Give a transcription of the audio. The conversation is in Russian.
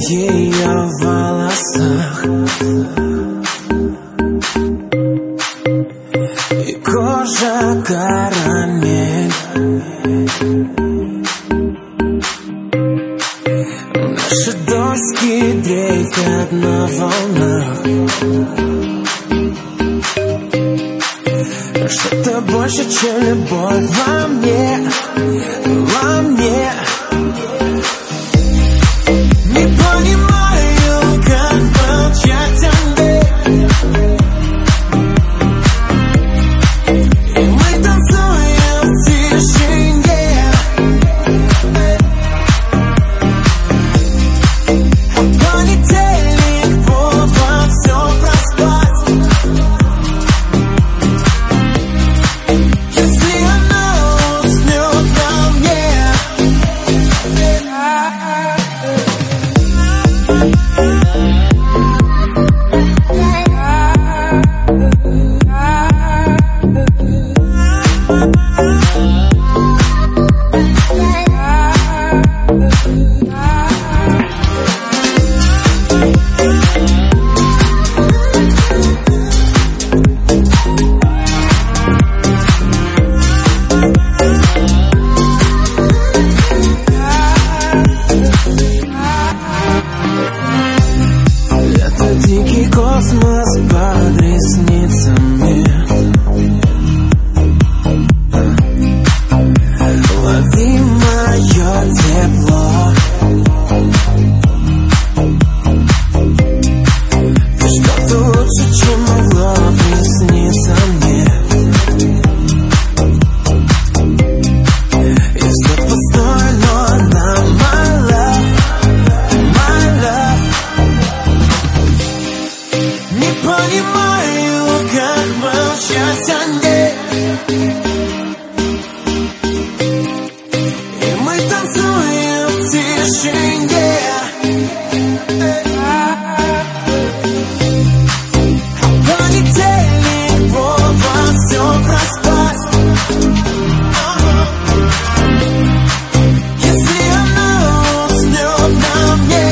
ее волосах, и кожа карамель. Наши доски дрейфят на волнах. Что-то больше, чем любовь во мне, во мне. Не понимаю, как молчать о ней. И мы танцуем в тишине. Понедельник, повод все проспать. Если она уснет на мне. Это дикий космос под ресницами. Лови мое тепло. Ты что-то лучше, чем могло присниться мне. Если пустой, но она my love, my love. Не понимаю, как молчать о ней. И мы танцуем в тишине. Понедельник, повод все проспать. Если она уснет на мне.